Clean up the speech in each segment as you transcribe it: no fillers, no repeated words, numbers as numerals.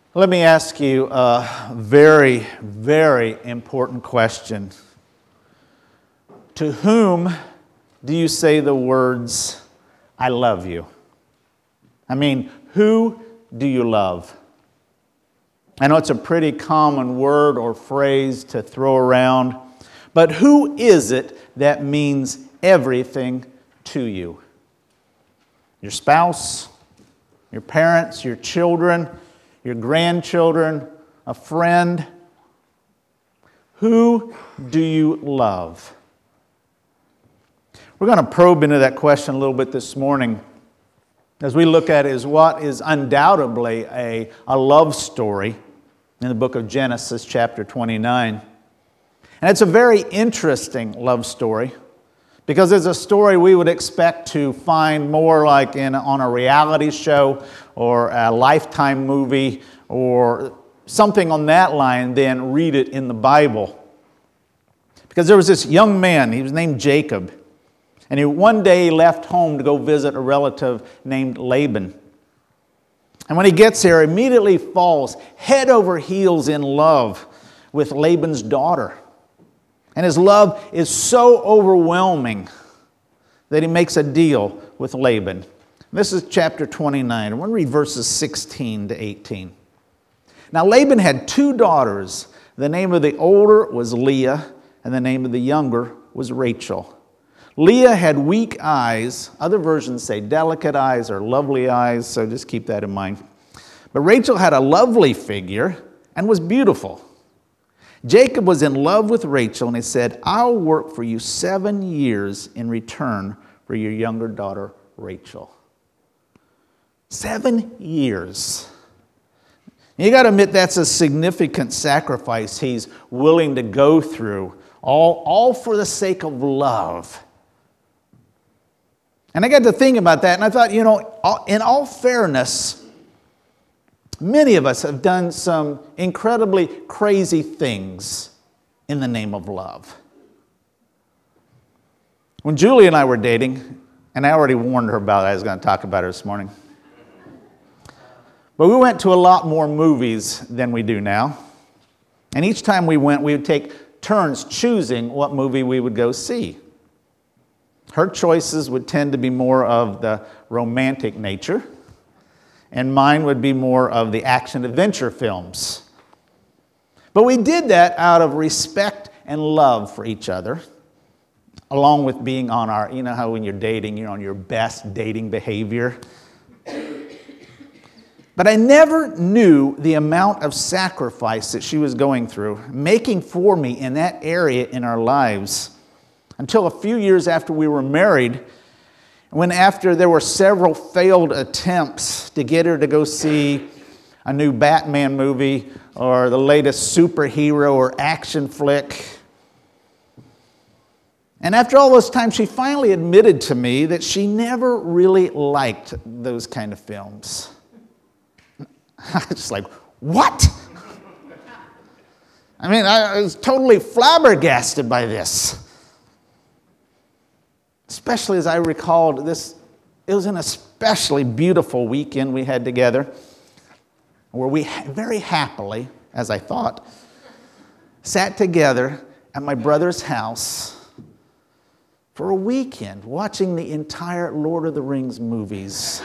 Let me ask you a very, very important question. To whom do you say the words, I love you? I mean, who do you love? I know it's a pretty common word or phrase to throw around, but who is it that means everything to you? Your spouse, your parents, your children, your grandchildren, a friend. Who do you love? We're going to probe into that question a little bit this morning as we look at is what is undoubtedly a love story in the book of Genesis chapter 29. And it's a very interesting love story because it's a story we would expect to find more like on a reality show or a Lifetime movie or something on that line than read it in the Bible. Because there was this young man, he was named Jacob, and one day he left home to go visit a relative named Laban. And when he gets there, immediately falls head over heels in love with Laban's daughter. And his love is so overwhelming that he makes a deal with Laban. This is chapter 29. I want to read verses 16 to 18. Now Laban had 2 daughters. The name of the older was Leah, and the name of the younger was Rachel. Leah had weak eyes. Other versions say delicate eyes or lovely eyes, so just keep that in mind. But Rachel had a lovely figure and was beautiful. Jacob was in love with Rachel, and he said, I'll work for you 7 years in return for your younger daughter, Rachel. 7 years. You got to admit that's a significant sacrifice he's willing to go through, all for the sake of love. And I got to think about that, and I thought, in all fairness, many of us have done some incredibly crazy things in the name of love. When Julie and I were dating, and I already warned her about it, I was going to talk about it this morning, but we went to a lot more movies than we do now. And each time we went, we would take turns choosing what movie we would go see. Her choices would tend to be more of the romantic nature, and mine would be more of the action-adventure films. But we did that out of respect and love for each other, along with being on our, how when you're dating, you're on your best dating behavior. But I never knew the amount of sacrifice that she was going through, making for me in that area in our lives, until a few years after we were married, when after there were several failed attempts to get her to go see a new Batman movie or the latest superhero or action flick. And after all those times, she finally admitted to me that she never really liked those kind of films. I was just like, what? I was totally flabbergasted by this. Especially as I recalled this, it was an especially beautiful weekend we had together, where we very happily, as I thought, sat together at my brother's house for a weekend watching the entire Lord of the Rings movies.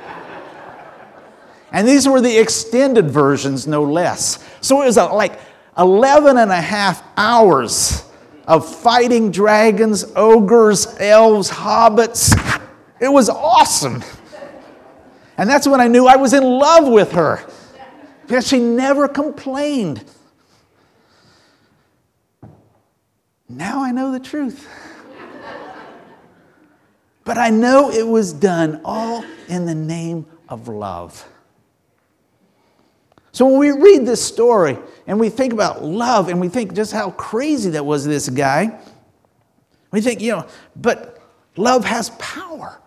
And these were the extended versions, no less. So it was like 11 and a half hours of fighting dragons, ogres, elves, hobbits. It was awesome. And that's when I knew I was in love with her, because she never complained. Now I know the truth. But I know it was done all in the name of love. So when we read this story and we think about love and we think just how crazy that was, this guy, we think, but love has power.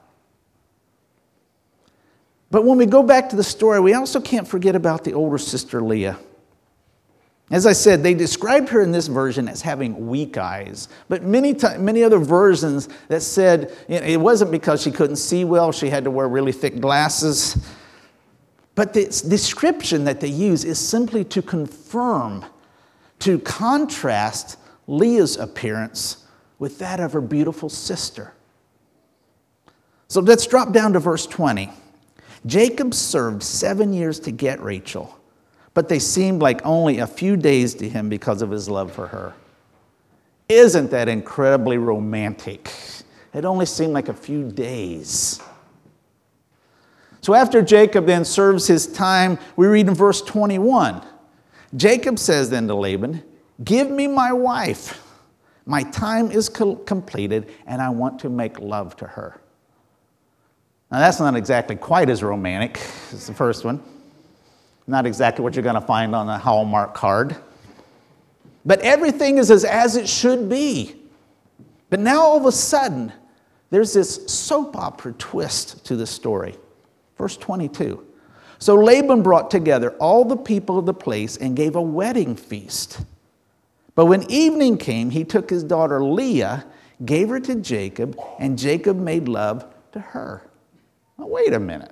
But when we go back to the story, we also can't forget about the older sister, Leah. As I said, they described her in this version as having weak eyes. But many other versions that said it wasn't because she couldn't see well, she had to wear really thick glasses. But the description that they use is simply to confirm, to contrast Leah's appearance with that of her beautiful sister. So let's drop down to verse 20. Jacob served 7 years to get Rachel, but they seemed like only a few days to him because of his love for her. Isn't that incredibly romantic? It only seemed like a few days. So after Jacob then serves his time, we read in verse 21. Jacob says then to Laban, "Give me my wife. My time is completed, and I want to make love to her." Now that's not exactly quite as romantic as the first one. Not exactly what you're going to find on a Hallmark card. But everything is as it should be. But now all of a sudden, there's this soap opera twist to the story. Verse 22. So Laban brought together all the people of the place and gave a wedding feast. But when evening came, he took his daughter Leah, gave her to Jacob, and Jacob made love to her. Now, wait a minute.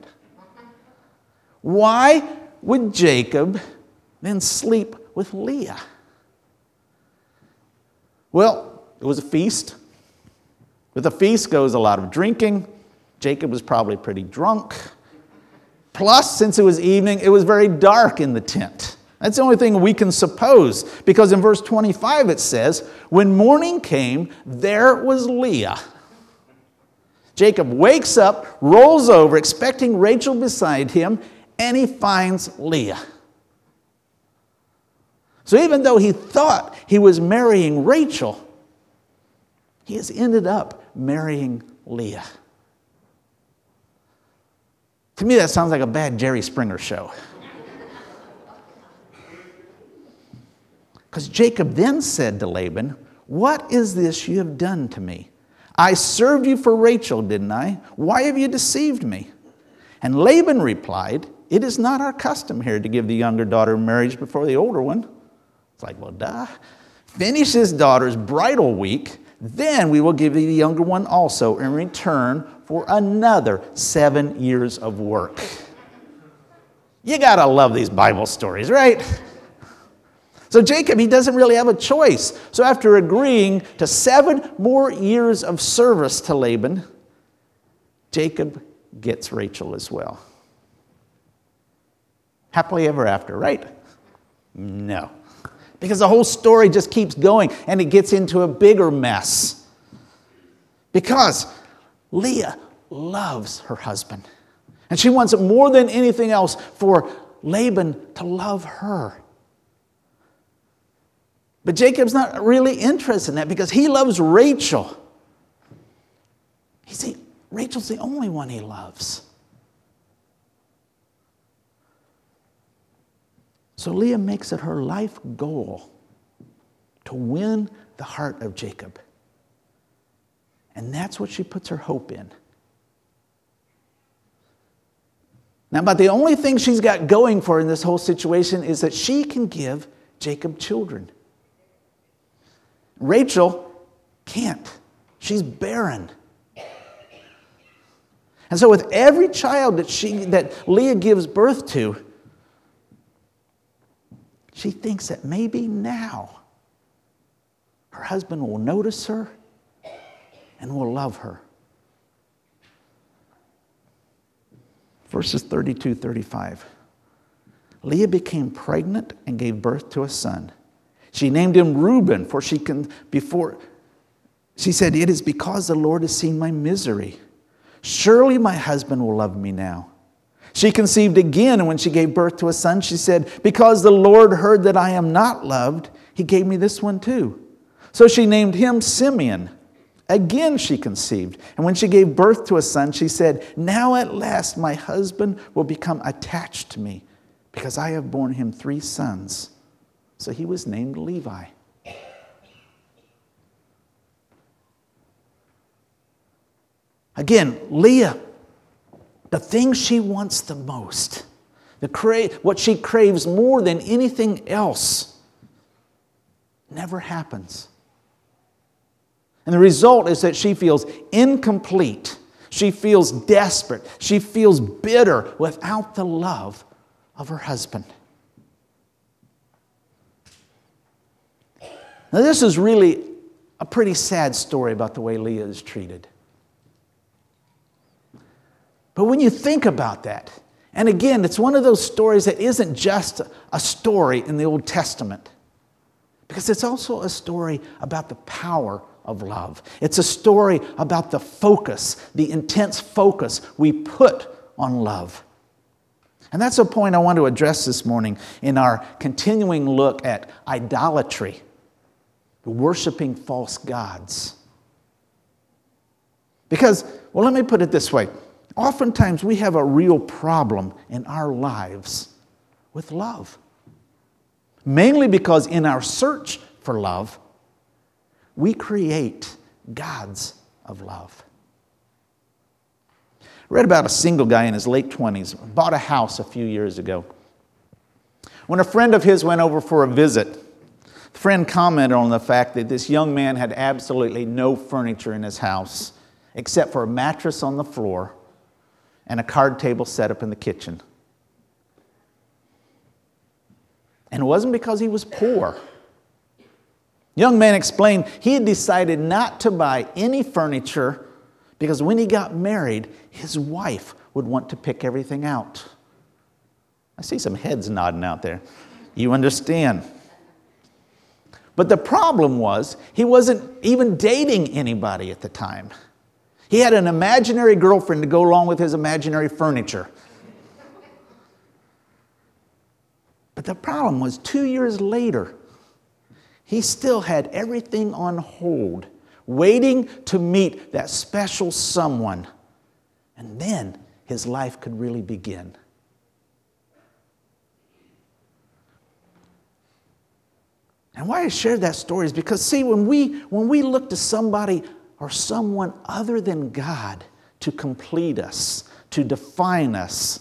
Why would Jacob then sleep with Leah? Well, it was a feast. With a feast goes a lot of drinking. Jacob was probably pretty drunk. Plus, since it was evening, it was very dark in the tent. That's the only thing we can suppose, because in verse 25 it says, when morning came, there was Leah. Jacob wakes up, rolls over, expecting Rachel beside him, and he finds Leah. So even though he thought he was marrying Rachel, he has ended up marrying Leah. To me, that sounds like a bad Jerry Springer show. Because Jacob then said to Laban, "What is this you have done to me? I served you for Rachel, didn't I? Why have you deceived me?" And Laban replied, "It is not our custom here to give the younger daughter in marriage before the older one." It's like, well, duh. Finish his daughter's bridal week, then we will give you the younger one also in return for another 7 years of work. You gotta love these Bible stories, right? So Jacob, he doesn't really have a choice. So after agreeing to 7 more years of service to Laban, Jacob gets Rachel as well. Happily ever after, right? No. Because the whole story just keeps going and it gets into a bigger mess. Because Leah loves her husband. And she wants it more than anything else for Laban to love her. But Jacob's not really interested in that because he loves Rachel. Rachel's the only one he loves. So Leah makes it her life goal to win the heart of Jacob. And that's what she puts her hope in. Now, but the only thing she's got going for in this whole situation is that she can give Jacob children. Rachel can't. She's barren. And so with every child that Leah gives birth to, she thinks that maybe now her husband will notice her and will love her. Verses 32-35. Leah became pregnant and gave birth to a son. She named him Reuben, for she said, "It is because the Lord has seen my misery. Surely my husband will love me now." She conceived again, and when she gave birth to a son, she said, "Because the Lord heard that I am not loved, he gave me this one too." So she named him Simeon. Again she conceived, and when she gave birth to a son, she said, "Now at last my husband will become attached to me, because I have borne him 3 sons." So he was named Levi. Again, Leah, the thing she wants the most, what she craves more than anything else, never happens. And the result is that she feels incomplete. She feels desperate. She feels bitter without the love of her husband. Now, this is really a pretty sad story about the way Leah is treated. But when you think about that, and again, it's one of those stories that isn't just a story in the Old Testament, because it's also a story about the power of love. It's a story about the focus, the intense focus we put on love. And that's a point I want to address this morning in our continuing look at idolatry, worshiping false gods. Because, well, let me put it this way. Oftentimes we have a real problem in our lives with love. Mainly because in our search for love, we create gods of love. I read about a single guy in his late 20s, bought a house a few years ago. When a friend of his went over for a visit, the friend commented on the fact that this young man had absolutely no furniture in his house except for a mattress on the floor and a card table set up in the kitchen. And it wasn't because he was poor. The young man explained he had decided not to buy any furniture because when he got married, his wife would want to pick everything out. I see some heads nodding out there. You understand. But the problem was he wasn't even dating anybody at the time. He had an imaginary girlfriend to go along with his imaginary furniture. But the problem was 2 years later, he still had everything on hold, waiting to meet that special someone. And then his life could really begin. And why I shared that story is because, see, when we look to somebody or someone other than God to complete us, to define us,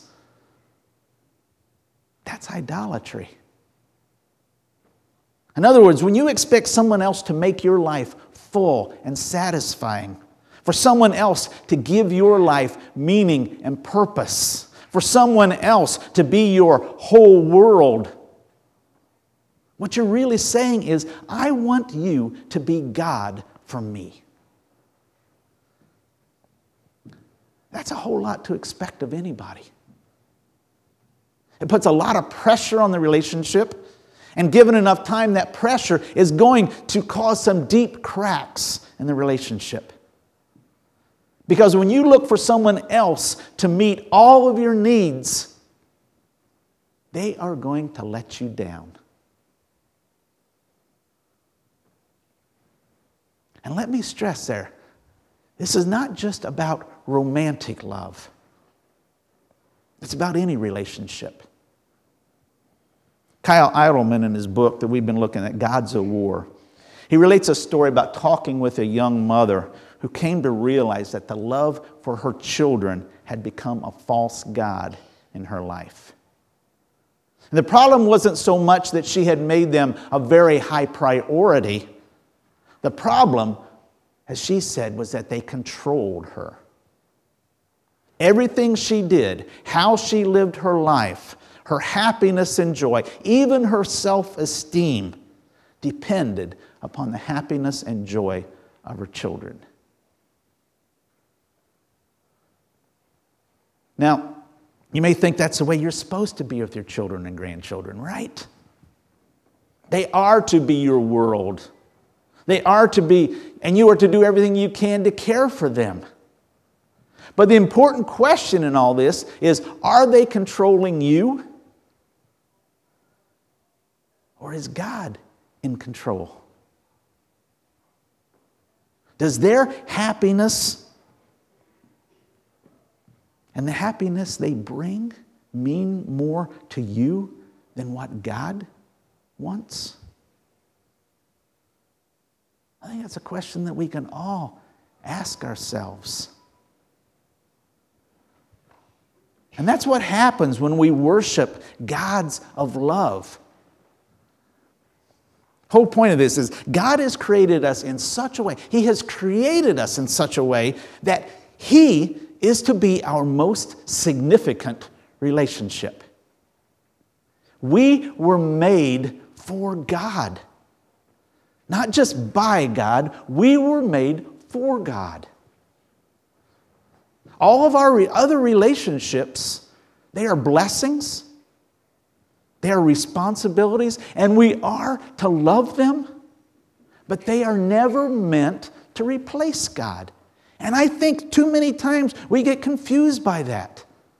that's idolatry. In other words, when you expect someone else to make your life full and satisfying, for someone else to give your life meaning and purpose, for someone else to be your whole world, what you're really saying is, I want you to be God for me. That's a whole lot to expect of anybody. It puts a lot of pressure on the relationship, and given enough time, that pressure is going to cause some deep cracks in the relationship. Because when you look for someone else to meet all of your needs, they are going to let you down. And let me stress there, this is not just about romantic love. It's about any relationship. Kyle Idleman, in his book that we've been looking at, Gods of War, he relates a story about talking with a young mother who came to realize that the love for her children had become a false god in her life. And the problem wasn't so much that she had made them a very high priority. The problem, as she said, was that they controlled her. Everything she did, how she lived her life, her happiness and joy, even her self-esteem, depended upon the happiness and joy of her children. Now, you may think that's the way you're supposed to be with your children and grandchildren, right? They are to be your world. They are to be, and you are to do everything you can to care for them. But the important question in all this is, are they controlling you? Or is God in control? Does their happiness and the happiness they bring mean more to you than what God wants? I think that's a question that we can all ask ourselves. And that's what happens when we worship gods of love. The whole point of this is God has created us in such a way, He has created us in such a way that He is to be our most significant relationship. We were made for God. Not just by God, we were made for God. All of our other relationships, they are blessings, they are responsibilities, and we are to love them, but they are never meant to replace God. And I think too many times we get confused by that.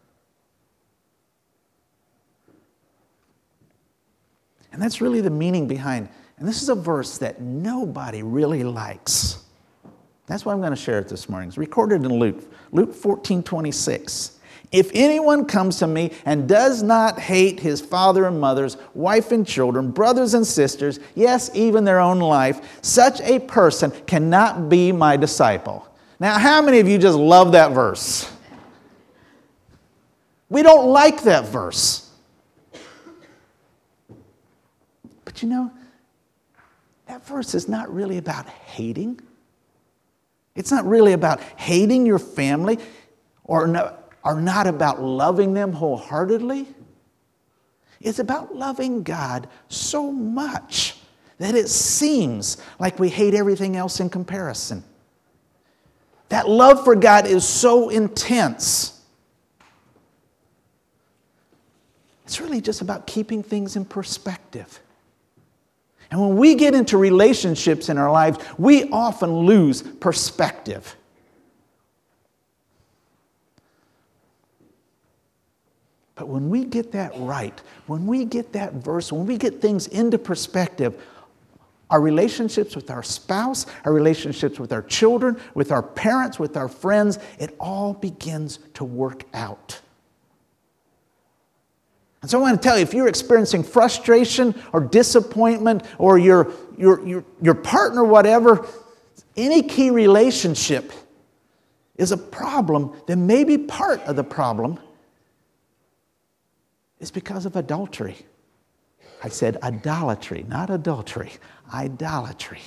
And that's really the meaning behind, and this is a verse that nobody really likes. That's why I'm going to share it this morning. It's recorded in Luke 14:26. If anyone comes to me and does not hate his father and mothers, wife and children, brothers and sisters, yes, even their own life, such a person cannot be my disciple. Now, how many of you just love that verse? We don't like that verse. But you know, that verse is not really about hating. It's not really about hating your family or not about loving them wholeheartedly. It's about loving God so much that it seems like we hate everything else in comparison. That love for God is so intense. It's really just about keeping things in perspective. And when we get into relationships in our lives, we often lose perspective. But when we get that right, when we get that verse, when we get things into perspective, our relationships with our spouse, our relationships with our children, with our parents, with our friends, it all begins to work out. And so I want to tell you, if you're experiencing frustration or disappointment or your partner, whatever, any key relationship is a problem, then maybe part of the problem is because of adultery. I said idolatry, not adultery, idolatry.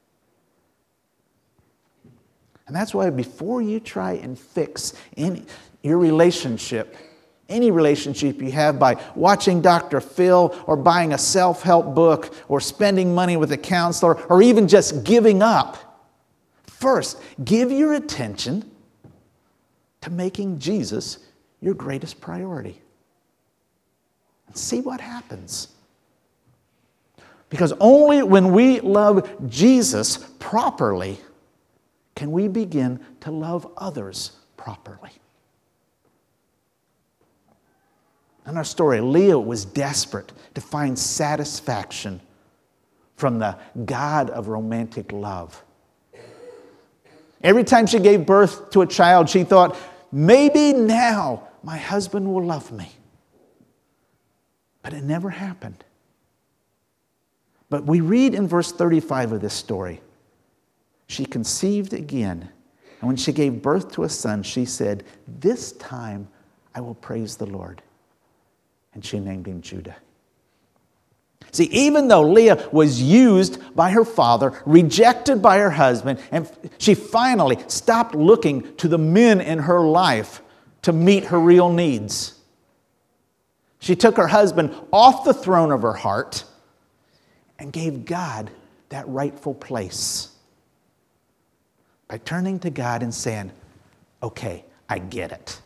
And that's why before you try and fix your relationship, any relationship you have by watching Dr. Phil or buying a self-help book or spending money with a counselor or even just giving up, first, give your attention to making Jesus your greatest priority. And see what happens. Because only when we love Jesus properly can we begin to love others properly. In our story, Leah was desperate to find satisfaction from the God of romantic love. Every time she gave birth to a child, she thought, maybe now my husband will love me. But it never happened. But we read in verse 35 of this story, she conceived again, and when she gave birth to a son, she said, this time I will praise the Lord. And she named him Judah. See, even though Leah was used by her father, rejected by her husband, and she finally stopped looking to the men in her life to meet her real needs. She took her husband off the throne of her heart and gave God that rightful place by turning to God and saying, okay, I get it.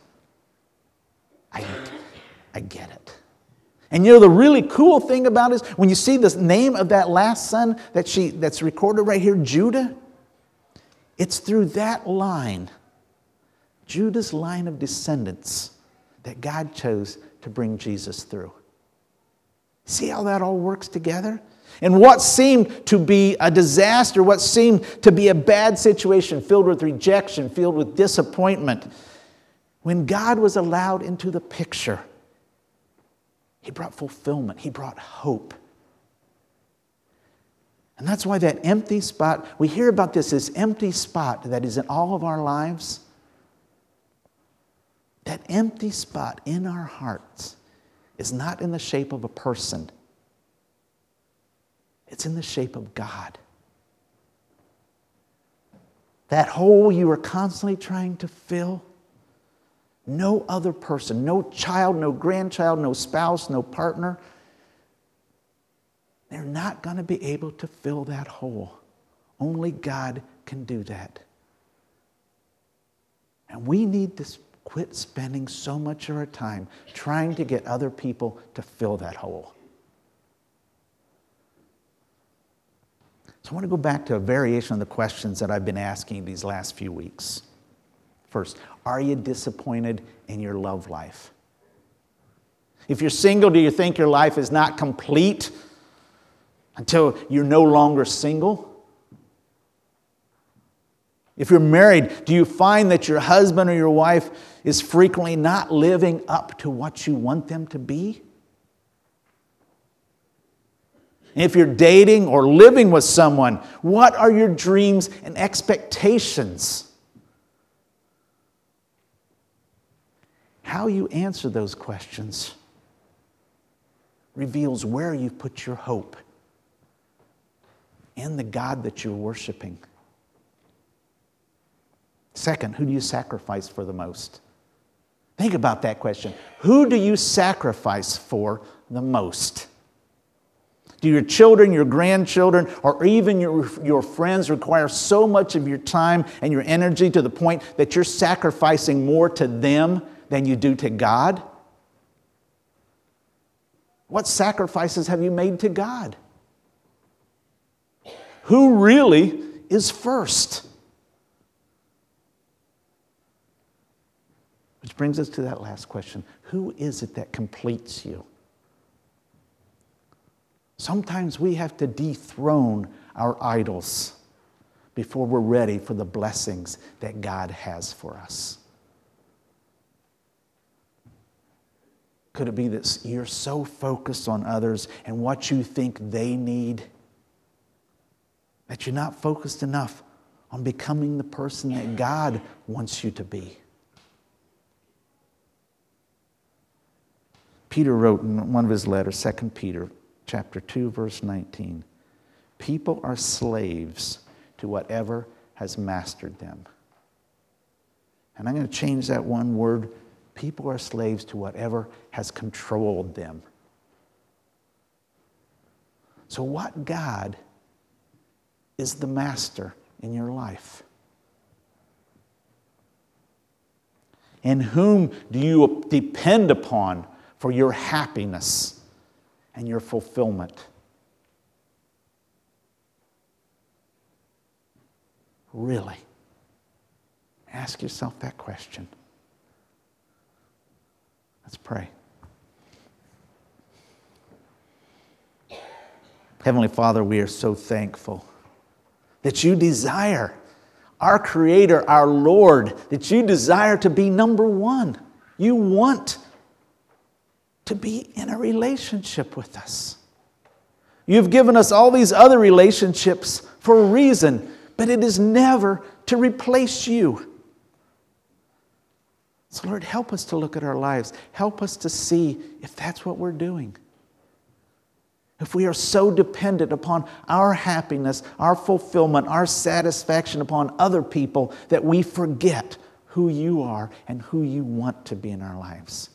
I get it. And you know the really cool thing about it is when you see the name of that last son that's recorded right here, Judah, it's through that line, Judah's line of descendants, that God chose to bring Jesus through. See how that all works together? And what seemed to be a disaster, what seemed to be a bad situation filled with rejection, filled with disappointment, when God was allowed into the picture, He brought fulfillment. He brought hope. And that's why that empty spot, we hear about this empty spot that is in all of our lives. That empty spot in our hearts is not in the shape of a person. It's in the shape of God. That hole you are constantly trying to fill, no other person, no child, no grandchild, no spouse, no partner They're not going to be able to fill that hole. Only God can do that. And we need to quit spending so much of our time trying to get other people to fill that hole. So I want to go back to a variation of the questions that I've been asking these last few weeks. First, are you disappointed in your love life? If you're single, do you think your life is not complete until you're no longer single? If you're married, do you find that your husband or your wife is frequently not living up to what you want them to be? If you're dating or living with someone, what are your dreams and expectations? How you answer those questions reveals where you've put your hope in the God that you're worshiping. Second, who do you sacrifice for the most? Think about that question. Who do you sacrifice for the most? Do your children, your grandchildren, or even your friends require so much of your time and your energy to the point that you're sacrificing more to them than you do to God? What sacrifices have you made to God? Who really is first? Which brings us to that last question. Who is it that completes you? Sometimes we have to dethrone our idols before we're ready for the blessings that God has for us. Could it be that you're so focused on others and what you think they need that you're not focused enough on becoming the person that God wants you to be? Peter wrote in one of his letters, 2 Peter chapter 2, verse 19, people are slaves to whatever has mastered them. And I'm going to change that one word. People are slaves to whatever has controlled them. So what God is the master in your life? And whom do you depend upon for your happiness and your fulfillment? Really? Ask yourself that question. Let's pray. Heavenly Father, we are so thankful that you desire, our Creator, our Lord, that you desire to be number one. You want to be in a relationship with us. You've given us all these other relationships for a reason, but it is never to replace you. So Lord, help us to look at our lives. Help us to see if that's what we're doing. If we are so dependent upon our happiness, our fulfillment, our satisfaction upon other people that we forget who you are and who you want to be in our lives.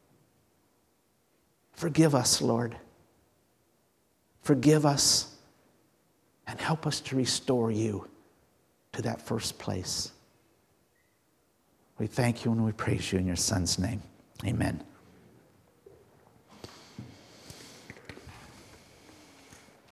Forgive us, Lord. Forgive us and help us to restore you to that first place. We thank you and we praise you in your Son's name. Amen.